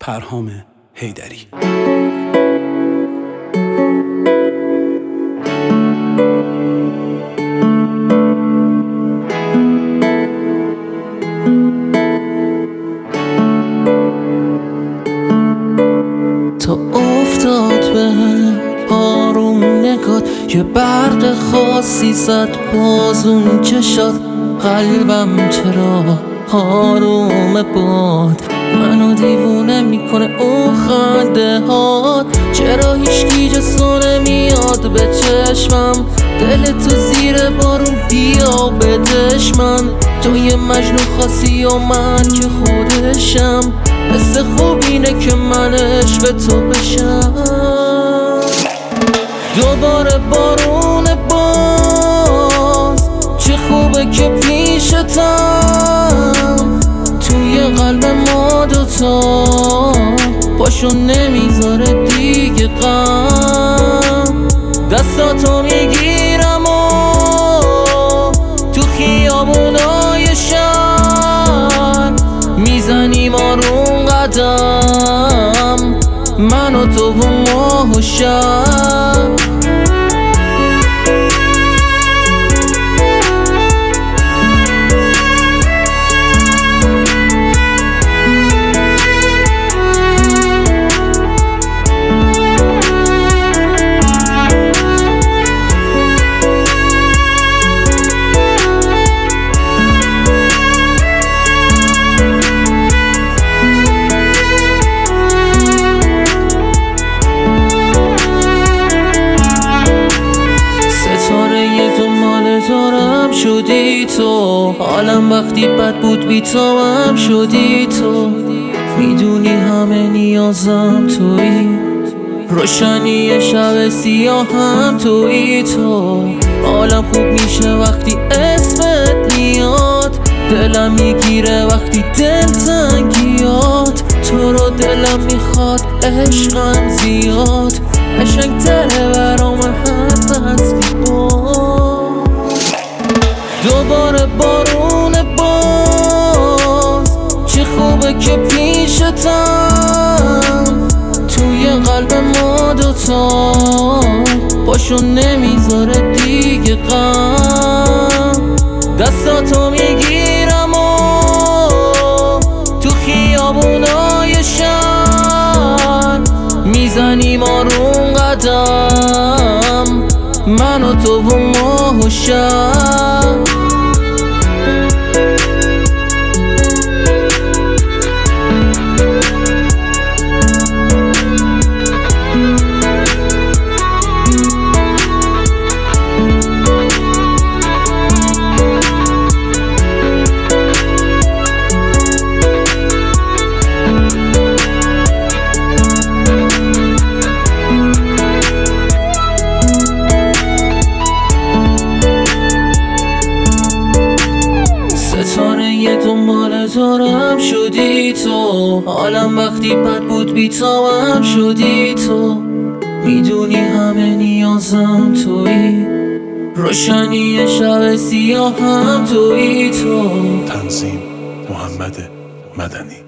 پرهام حیدری. تا افتاد به آروم نگات، یه برق خاصی زد بازون چشات. قلبم چرا آروم باد، منو دیوونه میکنه اون خنده هات. چرا هیچکی جسو نمیاد به چشمم، دل تو زیر بارون بیا بدش من. تو یه مجنون خاصی و من که خودشم، حس خوب اینه که من عشق تو بشم. دوباره بارون باز، چه خوبه که پیشتم. توی قلب ما دوتا پاشو نمیذاره دیگه غم. دستاتو میگیرم و تو خیابونای شهر میزنیم آروم قدم، من و تو و ماه و شب. شدی تو حالم وقتی بد بود بی تو هم شدی تو. میدونی همه نیازم تویی، روشنی شب سیاه هم تویی تو. حالم خوب میشه وقتی اسمت میاد، دلم میگیره وقتی دل تنگیات. تو رو دلم میخواد عشقم زیاد، قشنگ تره برام حرف از دوباره بارون باز، چه خوبه که پیشتم. توی قلب ما دوتا پاشو نمیذاره دیگه غم. دستاتو میگیرم و تو خیابونای شهر میزنیم آروم قدم، من و تو و ماه و شب. دنبال دارم شدی تو، حالم وقتی بد بود بی تو هم شدی تو. میدونی همه نیازم تویی، روشنی شب سیاه هم تویی تو. تنظیم محمد مدنی.